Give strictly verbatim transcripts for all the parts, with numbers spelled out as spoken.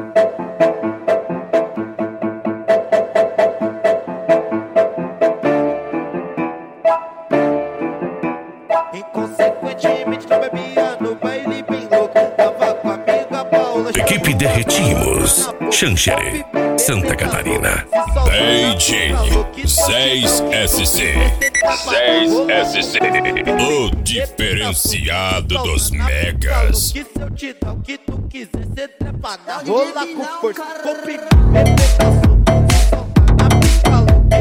Inconsequentemente não bebia no baile bem louco. Tava com a amiga Paula. Equipe Derretimos, Xanxerê, Santa Catarina. D J seis S C seis S C, o diferenciado dos megas. Que se eu te dar o que tu quiser, cê trepa na rola com força. Com pipi, bebê tá solto, se solta na pica louca.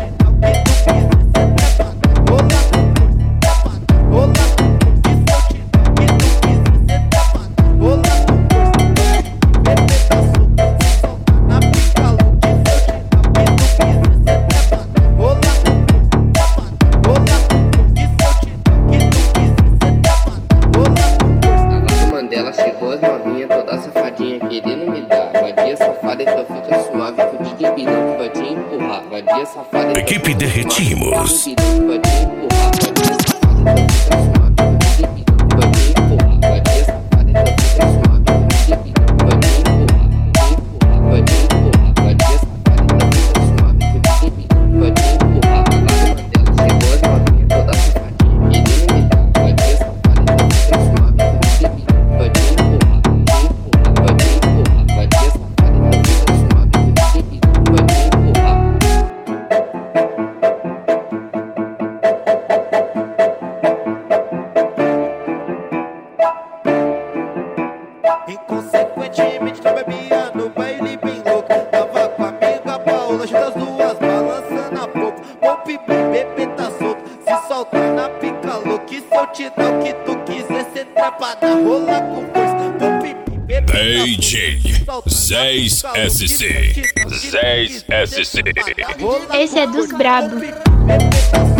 Ela chegou as novinhas, toda safadinha, querendo me dar. Vadia safada, então fica suave que o D J Pilão vai te empurrar. Vadia safada, então Equipe Derretimos. vai te empurrar. Vadia safada, então fica suave que o D J Pilão vai te empurrar. Vadia safada, então fica suave que o D J Pilão vai te empurrar. Vai te empurrar, vadia safada, então fica suave que o D J Pilão vai te empurrar. Ela chegou as novinhas, toda safadinha, querendo me dar. Vadia safada, então fica suave que o D J Pilão. Inconsequentemente não bebia no baile bem louco. Tava com a amiga Paula, juntas as duas balançando a pouco. O pipi, bebê tá solto, se solta na pica louca. E se eu te dar o que tu quiser, cê trepa na rola com força. O pipi, bebê tá solto, D J seis S C seis S C. Esse é dos brabo. bebê tá solto.